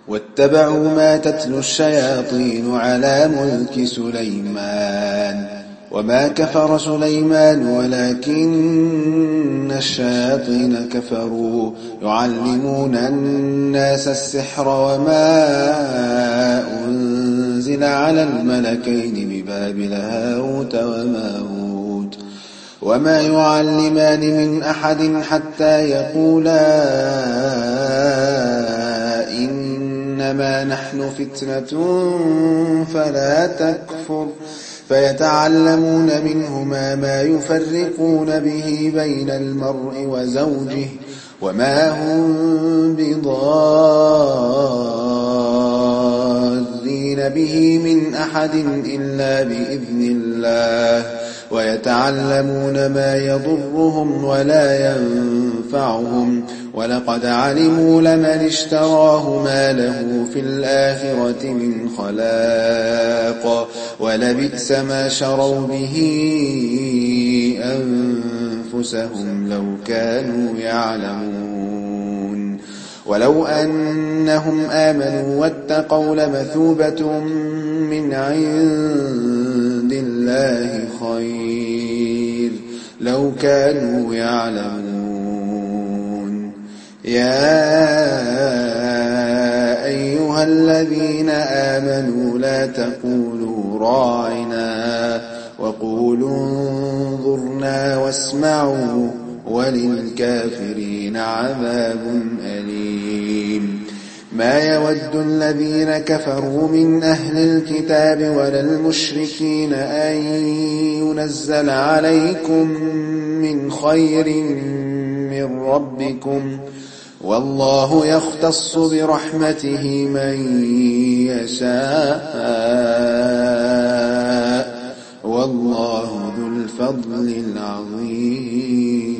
واتبعوا ما تتلو الشياطين على ملك سليمان وما كفر سليمان ولكن الشياطين كفروا يعلمون الناس السحر وما أنزل على الملكين ببابل هاروت وماروت وما يعلمان من أحد حتى يقولا إنما نحن فتنة فلا تكفر فيتعلمون منهما ما يفرقون به بين المرء وزوجه وما هم بضارين به من أحد إلا بإذن الله ويتعلمون ما يضرهم ولا ينفعهم ولقد علموا لمن اشتراه ما له في الآخرة من خلاق ولبئس ما شروا به أنفسهم لو كانوا يعلمون ولو أنهم آمنوا واتقوا لمثوبة من عند الله خير لو كانوا يعلمون يا أيها الذين آمنوا لا تقولوا راعنا وقولوا انظرنا واسمعوا وللكافرين عذاب أليم ما يود الذين كفروا من أهل الكتاب ولا المشركين أن ينزل عليكم من خير من ربكم والله يختص برحمته من يشاء والله ذو الفضل العظيم